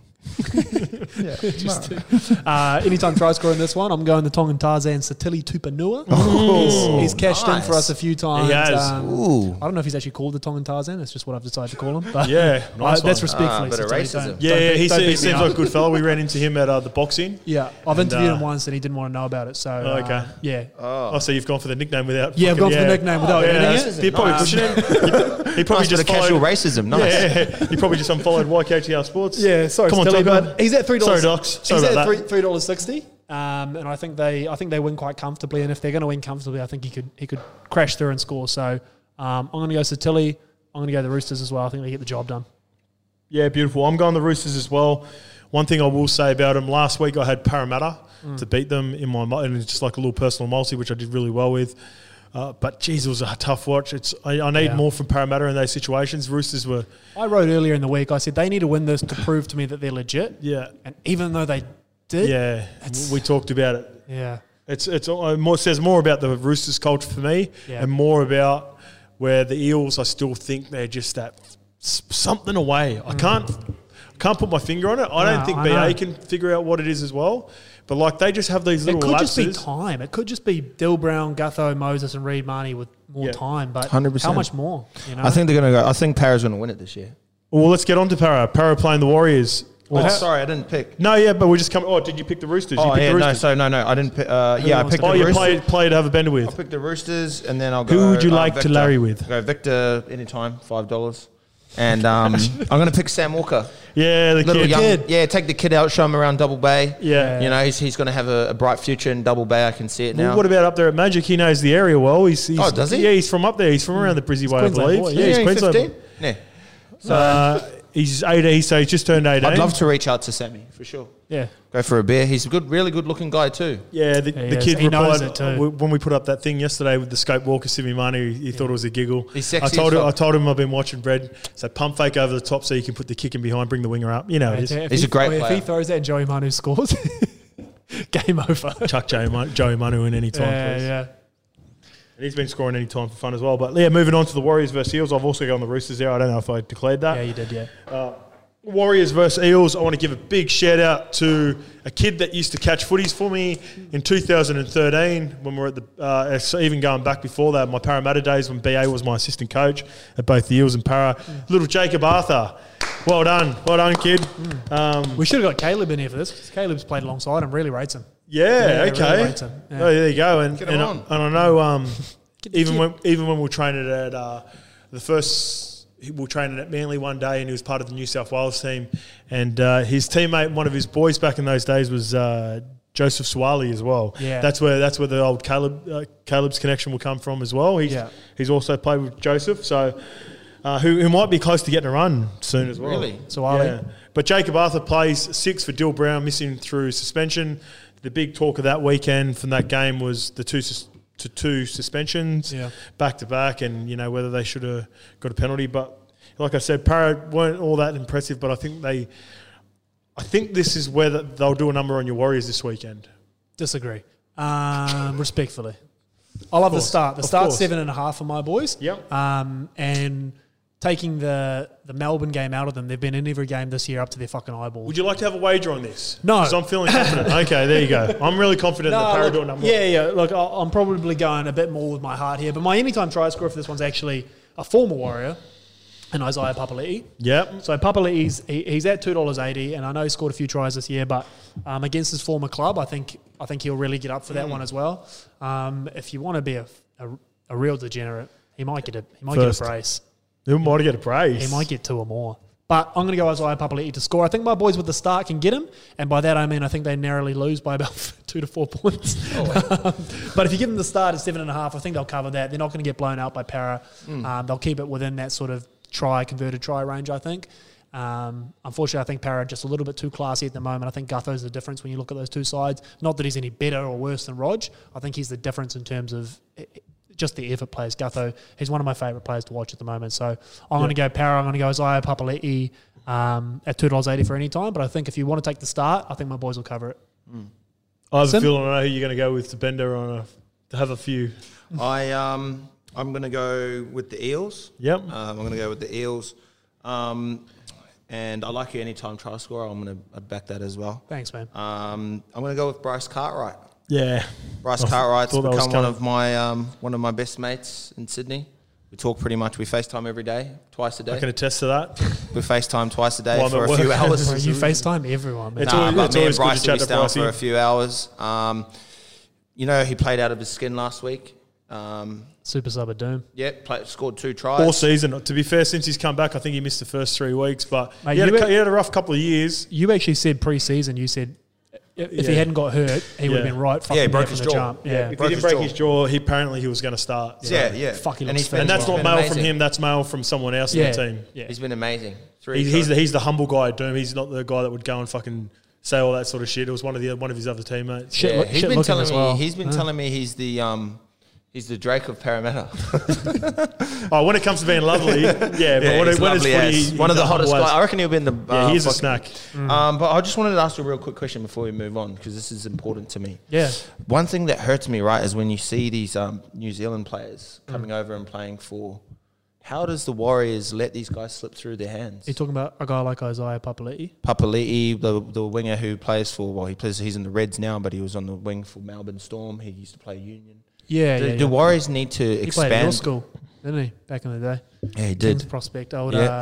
Anytime try score in this one, I'm going the Tongan Tarzan Satili Tupanua. He's cashed in for us a few times. He has. I don't know if he's actually called the Tongan Tarzan. It's just what I've decided to call him. But nice that's one. respectfully. Bit of racism. He seems like a good fellow. We ran into him at the boxing. Yeah, I've interviewed him once and he didn't want to know about it. So So you've gone for the nickname without. Yeah, I've gone for the nickname without earning it. You're probably pushing it. He probably just casual racism. Nice. Yeah, he probably just unfollowed YKTR Sports. Yeah, sorry, come on, Tilly, Tilly, but he's at $3. Sorry, Docs. He's at $3.60, and I think they win quite comfortably. And if they're going to win comfortably, I think he could crash through and score. So I'm going to go Satili. I'm going to go the Roosters as well. I think they get the job done. Yeah, beautiful. I'm going the Roosters as well. One thing I will say about them, last week I had Parramatta to beat them in my and it's just like a little personal multi, which I did really well with. But geez, it was a tough watch. I need more from Parramatta in those situations. Roosters were. I wrote earlier in the week. I said they need to win this to prove to me that they're legit. Yeah, and even though they did, we talked about it. Yeah, it says more about the Roosters culture for me, and more about where the Eels. I still think they're just that something away. I can't put my finger on it. I don't think BA can figure out what it is as well. But like they just have these little lapses. It could just be time. It could just be Dill Brown, Gutho, Moses, and Reid Marnie with more time. But 100%. How much more? You know? I think they're going to go. I think Para's going to win it this year. Well, let's get on to Para. Para playing the Warriors. Oh, sorry, I didn't pick. No, yeah, but we just come. Oh, did you pick the Roosters? Oh, you picked yeah, the no, Roosters. I didn't pick. Yeah, I picked the you Roosters. play to have a bender I'll with. pick the Roosters, and then I'll go. Who would you like Victor. to Larry with? I'll go Victor anytime, $5. And I'm going to pick Sam Walker. Yeah, the Little kid. young, yeah, take the kid out, show him around Double Bay. Yeah. You know, he's going to have a bright future in Double Bay. I can see it now. Well, what about up there at Magic? He knows the area well. He's does he? Yeah, he's from up there. He's from around the Brizzy way, I Queensland believe. boy, Yeah, he's Queensland. 15? Yeah. He's 18, so he's just turned 18. I'd love to reach out to Sammy, for sure. Yeah. Go for a beer. He's a good, really good looking guy too. Yeah, the He kid he knows replied it too. when we put up that thing yesterday with the Scope Walker Simi Manu. He thought it was a giggle. He's sexy I as fuck. told him I've been watching Brad. So pump fake over the top so you can put the kick in behind, bring the winger up. You know, it is. He's a great If player. he throws that and Joey Manu scores, game over. Chuck Joey Manu in any time, Yeah, please. yeah. And he's been scoring any time for fun as well. But yeah, moving on to the Warriors versus Eels. I've also gone the Roosters there. I don't know if I declared that. Yeah, you did, yeah. Warriors versus Eels. I want to give a big shout out to a kid that used to catch footies for me in 2013 when we were at the, so even going back before that, my Parramatta days when BA was my assistant coach at both the Eels and Para. Little Jacob Arthur. Well done, kid. We should have got Caleb in here for this because Caleb's played alongside him, really rates him. Yeah, okay. Really rates him. Yeah. Oh, there you go. And Get him on. I know even when we were training at the first. We were training at Manly one day, and he was part of the New South Wales team. And his teammate, one of his boys back in those days, was Joseph Swali as well. Yeah. That's where the old Caleb's connection will come from as well. He's also played with Joseph, so who might be close to getting a run soon as well. Really? Swali. Yeah. But Jacob Arthur plays 6 for Dill Brown, missing through suspension. The big talk of that weekend from that game was the two suspensions back to back, and you know whether they should have got a penalty. But like I said, Para weren't all that impressive. But I think this is where they'll do a number on your Warriors this weekend. Disagree. Respectfully. I love the start. The start's 7.5 for my boys. Yep. And taking the Melbourne game out of them, they've been in every game this year up to their fucking eyeballs. Would you like to have a wager on this? No. Because I'm feeling confident. Okay, there you go. I'm really confident that Para do a number. Yeah. Look, I'm probably going a bit more with my heart here, but my anytime try scorer for this one's actually a former Warrior, and Isaiah Papali'i. Yep. So Papali'i's he's at $2.80, and I know he scored a few tries this year, but against his former club, I think he'll really get up for that one as well. If you want to be a real degenerate, he might get a brace. He might get a brace. He might get 2 or more. But I'm going to go Isaiah Papali'i to score. I think my boys with the start can get him, and by that I mean I think they narrowly lose by about 2 to 4 points. But if you give them the start at 7.5, I think they'll cover that. They're not going to get blown out by Para. They'll keep it within that sort of converted try range, I think. Unfortunately, I think Para are just a little bit too classy at the moment. I think Gutho's the difference when you look at those two sides. Not that he's any better or worse than Rog. I think he's the difference in terms of just the effort players. Gutho, he's one of my favourite players to watch at the moment. So I'm going to go Para. I'm going to go Isaiah Papali'i at $2.80 for any time. But I think if you want to take the start, I think my boys will cover it. I have a feeling I know who you're going to go with to Bender to have a few. I'm going to go with the Eels. Yep. I'm going to go with the Eels. And I like your anytime try scorer. I'm going to back that as well. Thanks, man. I'm going to go with Bryce Cartwright. Yeah. Bryce Cartwright's become one of my best mates in Sydney. We talk pretty much. We FaceTime every day, twice a day. I can attest to that. We FaceTime twice a day Well, for I'm a at few work. hours. You FaceTime everyone, man. It's But always me and good to Bryce chat we to stay on Brycey. for a few hours. You know, he played out of his skin last week. Super sub at Doom. Scored 2 tries. All season. To be fair, since he's come back, I think he missed the first 3 weeks. But Mate, he had a rough couple of years. You actually said pre-season, you said if he hadn't got hurt, he would have been right fucking broke there his from the jaw. jump. Yeah. If he Broke didn't his break jaw. his jaw, apparently he was going to start. Yeah. Fuck, he And looks he's been- And that's not been mail from amazing. him. That's mail from someone else Yeah. in the team. Yeah. He's been amazing. He's the humble guy at Doom. He's not the guy that would go and fucking say all that sort of shit. It was one of his other teammates. Shit, He's shit been looking telling as me. well. He's been telling me he's the Drake of Parramatta. Oh, when it comes to being lovely, but when he's it's lovely footy, as. One of the hottest humble guys. as. I reckon he'll be in the. Yeah, he's a fucking- snack. But I just wanted to ask you a real quick question before we move on because this is important to me. Yeah. One thing that hurts me, right, is when you see these New Zealand players coming over and playing for. How does the Warriors let these guys slip through their hands? You're talking about a guy like Isaiah Papali'i? Papali'i, the winger who plays for, he's in the Reds now, but he was on the wing for Melbourne Storm. He used to play Union. Yeah, The Warriors need to He played at your expand. school, didn't he, back in the day? Yeah, he King's did. prospect, old Yeah.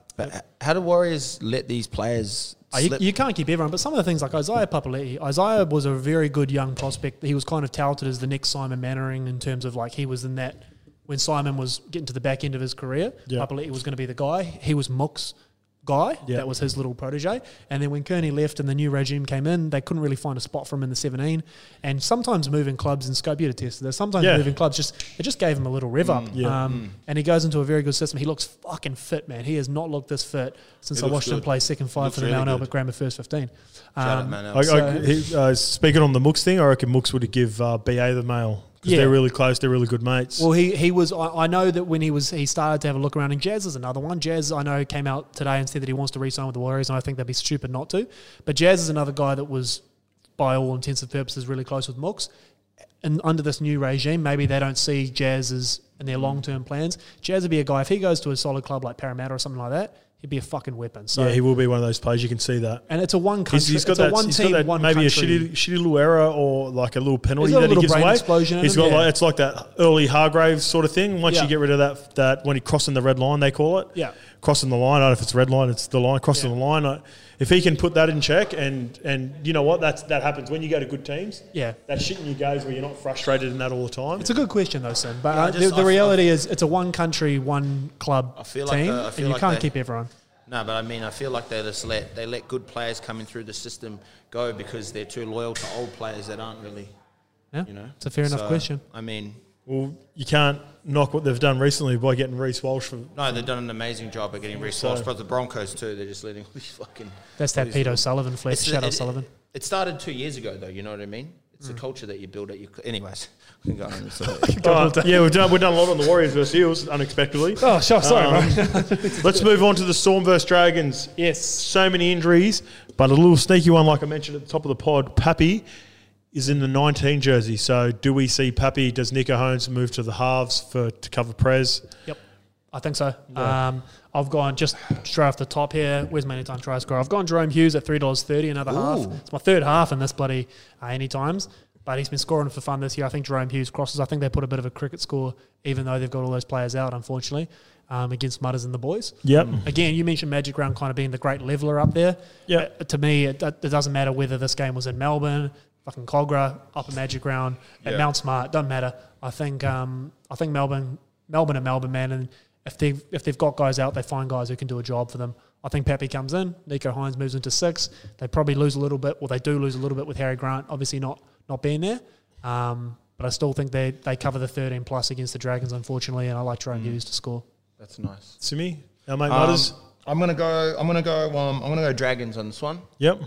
But how do Warriors let these players slip? You can't keep everyone, but some of the things like Isaiah Papali'i. Isaiah was a very good young prospect. He was kind of touted as the next Simon Mannering in terms of like he was in that when Simon was getting to the back end of his career. Yeah. Papali'i was going to be the guy. He was Mook's guy. Yeah. That was his little protege. And then when Kearney left and the new regime came in, they couldn't really find a spot for him in the 17. And sometimes moving clubs, and Scope, you attest to this, sometimes moving clubs just gave him a little rev up. And he goes into a very good system. He looks fucking fit, man. He has not looked this fit since I watched him play second five for the Mount Albert Grammar first 15. Shout out Mount Albert. Speaking on the Mooks thing, I reckon Mooks would give BA the mail. Because they're really close, they're really good mates. Well, he was. I know that when he started to have a look around, and Jazz is another one. Jazz, I know, came out today and said that he wants to re-sign with the Warriors, and I think they'd be stupid not to. But Jazz is another guy that was, by all intents and purposes, really close with Mooks. And under this new regime, maybe they don't see Jazz as in their long-term plans. Jazz would be a guy, if he goes to a solid club like Parramatta or something like that, he'd be a fucking weapon. So he will be one of those players. You can see that. And it's a one country. He's got that, one team, got that one maybe country. a shitty little error or like a little penalty There's a that he little gives brain away. explosion in He's him, got yeah. like it's like that early Hargraves sort of thing. Once Yeah. you get rid of that when he crossing the red line, they call it. Yeah. Crossing the line. I don't know if it's red line, it's the line crossing the line. If he can put that in check, and you know what, that happens when you go to good teams. Yeah. That shit in your goes where you're not frustrated in that all the time. It's a good question though, Sin. But Yeah, the reality is it's a one country, one club I feel like team, I feel and you like can't they- keep everyone. No, but I mean, I feel like they let good players coming through the system go because they're too loyal to old players that aren't really, Yeah, you know. it's a fair enough question. I mean, Well, you can't knock what they've done recently by getting Reece Walsh from. no, they've done an amazing job at getting Reece Walsh, but the Broncos too. They're just letting these fucking. That's that Pete O'Sullivan flex. It's- Shout out it- Sullivan. It started 2 years ago, though. You know what I mean? It's the culture that you build at your. Anyways, we can go on. So. We've done a lot on the Warriors versus Eels unexpectedly. Oh, sure, sorry, bro. Let's move on to the Storm versus Dragons. Yes. So many injuries, but a little sneaky one, like I mentioned at the top of the pod. Pappy is in the 19 jersey. So do we see Pappy? Does Nico Holmes move to the halves to cover Prez? Yep, I think so. I've gone just straight off the top here. Where's my anytime try scorer? I've gone Jerome Hughes at $3.30, another half. It's my third half in this bloody anytimes. But he's been scoring for fun this year. I think Jerome Hughes crosses. I think they put a bit of a cricket score, even though they've got all those players out, unfortunately, against Mudders and the boys. Yep. Again, you mentioned Magic Round kind of being the great leveller up there. Yeah. To me, it doesn't matter whether this game was in Melbourne, fucking Cogra, Upper Magic Round, at Mount Smart. Doesn't matter. I think Melbourne are Melbourne, man, and if they've got guys out, they find guys who can do a job for them. I think Pappy comes in, Nico Hines moves into 6. They probably lose a little bit, or they do lose a little bit with Harry Grant, obviously not being there. But I still think they cover the 13 plus against the Dragons, unfortunately, and I like Jerome Hughes to score. That's nice. Simi, our mate Mudders. I'm gonna go Dragons on this one. Yep.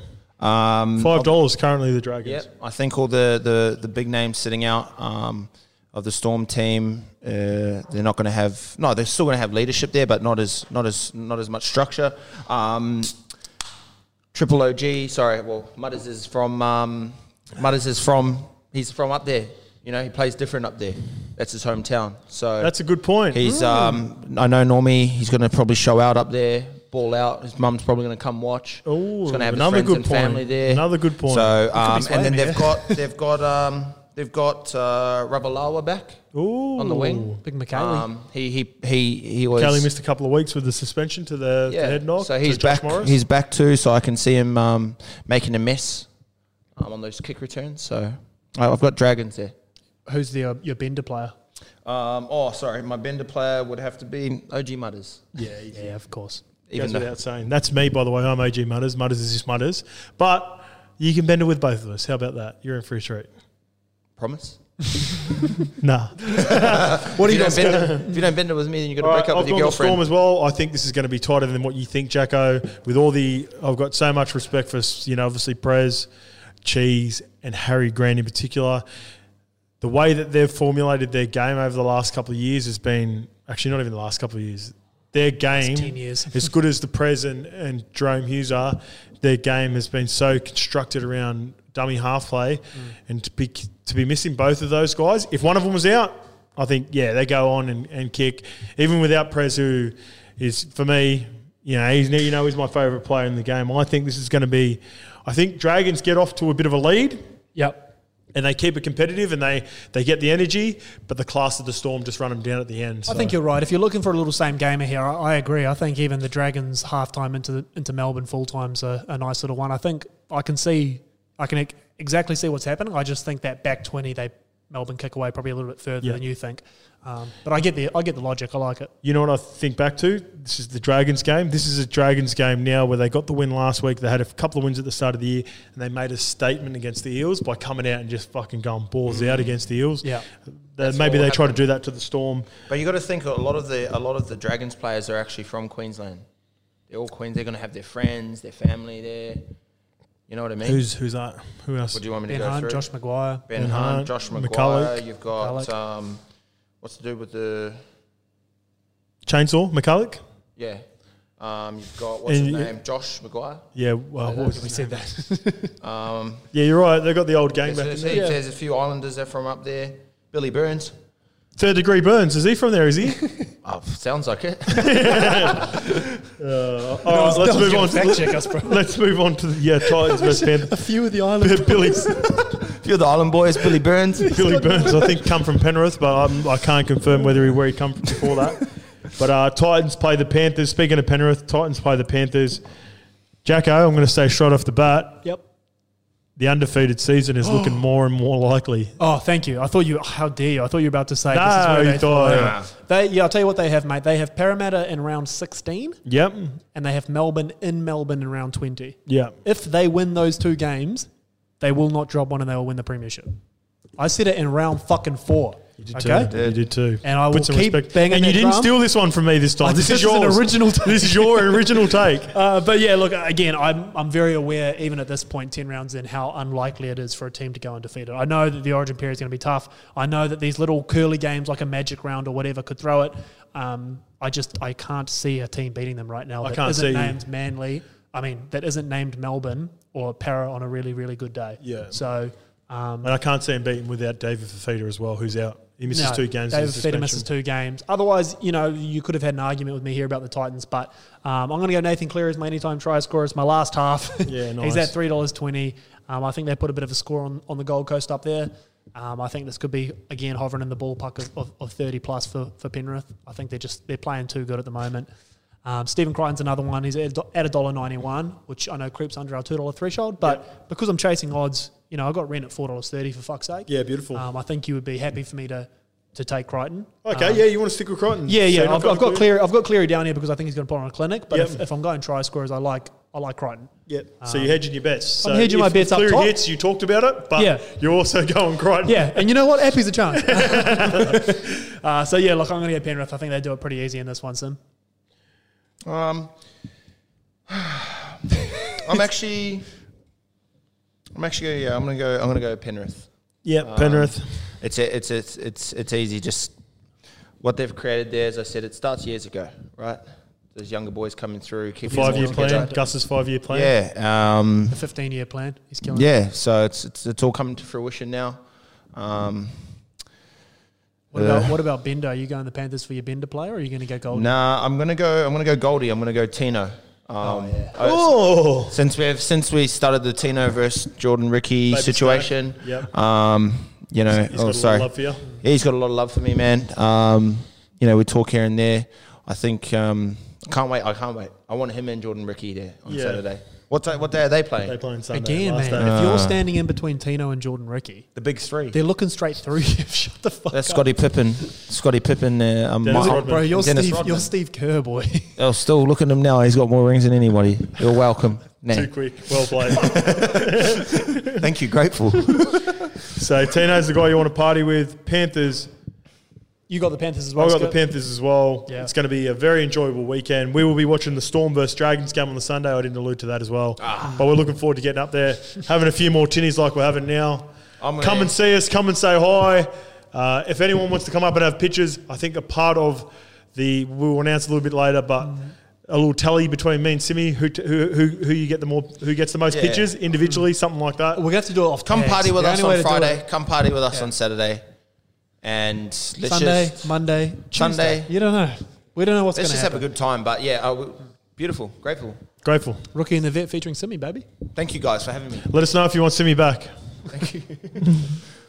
$5 currently the Dragons. Yep. I think all the big names sitting out of the Storm team, they're not going to have. No, they're still going to have leadership there, but not as much structure. Triple OG. Sorry. Well, Mudders is from. He's from up there. You know, he plays different up there. That's his hometown. So That's a good point. he's. I know Normie. He's going to probably show out up there, ball out. His mum's probably going to come watch. Oh, he's going to have his another friends good and point. family there. Another good point. So be and then swaying, they've got Ravalawa back Ooh. on the wing. Big McKaylee. He was Kelly missed a couple of weeks with the suspension to the head knock. So he's to Josh back. Morris. He's back too. So I can see him making a mess on those kick returns. So I've got Dragons there. Who's your Bender player? My Bender player would have to be OG Mudders. Yeah, of course. Goes without saying. That's me, by the way. I'm OG Mudders. Mudders is just Mudders. But you can bend it with both of us. How about that? You're in for a treat. Promise. Nah. What do you don't bend it? If you don't bend it with me, then you got to break up I've with your gone the Storm girlfriend. as well. I think this is going to be tighter than what you think, Jacko. I've got so much respect for, obviously Prez, Cheese, and Harry Grant in particular. The way that they've formulated their game over the last couple of years has been, actually not even the last couple of years, their game, 10 years. as good as the Prez and Jerome Hughes are, their game has been so constructed around dummy half play, and to be missing both of those guys, if one of them was out, I think, they go on and kick. Even without Prez, who is, for me, he's my favourite player in the game. I think this is going to be, I think Dragons get off to a bit of a lead. Yep. And they keep it competitive, and they get the energy, but the class of the Storm just run them down at the end. I think you're right. If you're looking for a little same gamer here, I agree. I think even the Dragons halftime into Melbourne full time's a nice little one. I think I can exactly see what's happening. I just think that back 20 Melbourne kick away probably a little bit further than you think. But I get the logic. I like it. You know what I think back to? This is the Dragons game. This is a Dragons game now where they got the win last week. They had a couple of wins at the start of the year, and they made a statement against the Eels by coming out and just fucking going balls out against the Eels. Yeah, maybe they try to do that to the Storm. But you got to think a lot of the Dragons players are actually from Queensland. They're all Queens. They're going to have their friends, their family there. You know what I mean? Who's that? Who else? What do you want me to Ben go Hunt, through? Josh Maguire. Ben Hunt, Josh Maguire. McCulloch. You've got what's to do with the Chainsaw McCulloch. Yeah. You've got what's his name? Josh Maguire. Yeah. Well, what was We said that. yeah, you're right. They've got the old gang back. There's a few Islanders that are from up there. Billy Burns. Third degree Burns. Is he from there? Is he? Oh, sounds like it. All right, let's move on. Fact check us, bro. Let's move on to the Titans versus Panthers. A few of the Islanders. Billy's. A few of the Island boys. Billy Burns. Billy Burns, I think, come from Penrith, but I can't confirm where he come from before that. But Titans play the Panthers. Speaking of Penrith, Titans play the Panthers. Jacko, I'm going to say straight off the bat. Yep. The undefeated season is looking more and more likely. Oh, thank you. how dare you? I thought you were about to say No, this is where you they thought. I'll tell you what they have, mate. They have Parramatta in round 16, Yep. and they have Melbourne in round 20. Yep. If they win those two games, they will not drop one and they will win the premiership. I said it in round fucking 4. You did Okay? too. You did too. And I will Put some keep respect. banging And you that didn't drum. steal this one from me this time. This is yours. an original take. This is your original take. But yeah, look, again, I'm very aware, even at this point, 10 rounds in, how unlikely it is for a team to go undefeated. I know that the origin period is going to be tough. I know that these little curly games like a magic round or whatever could throw it. I can't see a team beating them right now that isn't named Manly. I mean, that isn't named Melbourne or Para on a really, really good day. Yeah. So... and I can't see him beating without David Fafita as well, who's out. He misses 2 games. David Fafita misses 2 games. Otherwise, you could have had an argument with me here about the Titans, but I'm going to go Nathan Cleary as my anytime try scorer. It's my last half. Yeah, nice. He's at $3.20. I think they put a bit of a score on the Gold Coast up there. I think this could be, again, hovering in the ballpark of 30 plus for Penrith. I think they're playing too good at the moment. Stephen Crichton's another one. He's at $1.91, which I know creeps under our $2 threshold, but because I'm chasing odds, I got Wren at $4.30 for fuck's sake. Yeah, beautiful. I think you would be happy for me to take Crichton. Okay, you want to stick with Crichton? Yeah. So I've got Cleary down here because I think he's going to put on a clinic. But Yep. if I'm going try scorers, I like Crichton. Yeah. So you're hedging your bets. So I'm hedging my bets up Cleary top. hits, you talked about it, but you're also going Crichton. Yeah, and you know what? Appy's a chance. So yeah, look, I'm going to get Penrith. I think they do it pretty easy in this one, Sim. I'm gonna go Penrith. Yeah, Penrith. It's easy. Just what they've created there, as I said, it starts years ago, right? Those younger boys coming through, keeping 5-year them all plan. together. Gus's 5-year plan. Yeah. The 15-year plan. He's killing it. Yeah. So it's all coming to fruition now. What about Bender? Are you going the Panthers for your Bender player, or are you going to go Goldie? Nah, I'm gonna go Goldie. I'm gonna go Tino. Oh, Since we started the Tino versus Jordan Ricky Baby situation, Stone. Yep. you know, He's got a lot of love for you. Yeah, he's got a lot of love for me, man. We talk here and there. I think can't wait. I want him and Jordan Ricky there on Saturday. What day are they playing? They play on Sunday. Again, last man, day. if you're standing in between Tino and Jordan Ricky, The big three. they're looking straight through you. Shut the fuck That's up. Scotty Pippen. Dennis Rodman. Bro, you're Dennis Steve, Rodman. you're Steve Kerr, boy. Oh, still look at him now. He's got more rings than anybody. You're welcome. Nah. Too quick. Well played. Thank you. Grateful. So Tino's the guy you want to party with. Panthers. You got the Panthers as well. I've got the Skip? Panthers as well. Yeah. It's going to be a very enjoyable weekend. We will be watching the Storm versus Dragons game on the Sunday. I didn't allude to that as well. But we're looking forward to getting up there, having a few more tinnies like we're having now. Come and see us. Come and say hi. If anyone wants to come up and have pictures, I think a part of we'll announce a little bit later, but a little tally between me and Simi, who gets the most pictures individually, something like that. We're going to have to do it off Come tags. party with The us only way on to do Friday. it- Come party with us on Saturday. And let's Sunday, just Monday, Sunday. Tuesday. You don't know. We don't know what's going let's to just happen. have a good time. But yeah, beautiful, grateful. Grateful. Rookie in the Vet featuring Simi, baby. Thank you guys for having me. Let us know if you want Simi back. Thank you.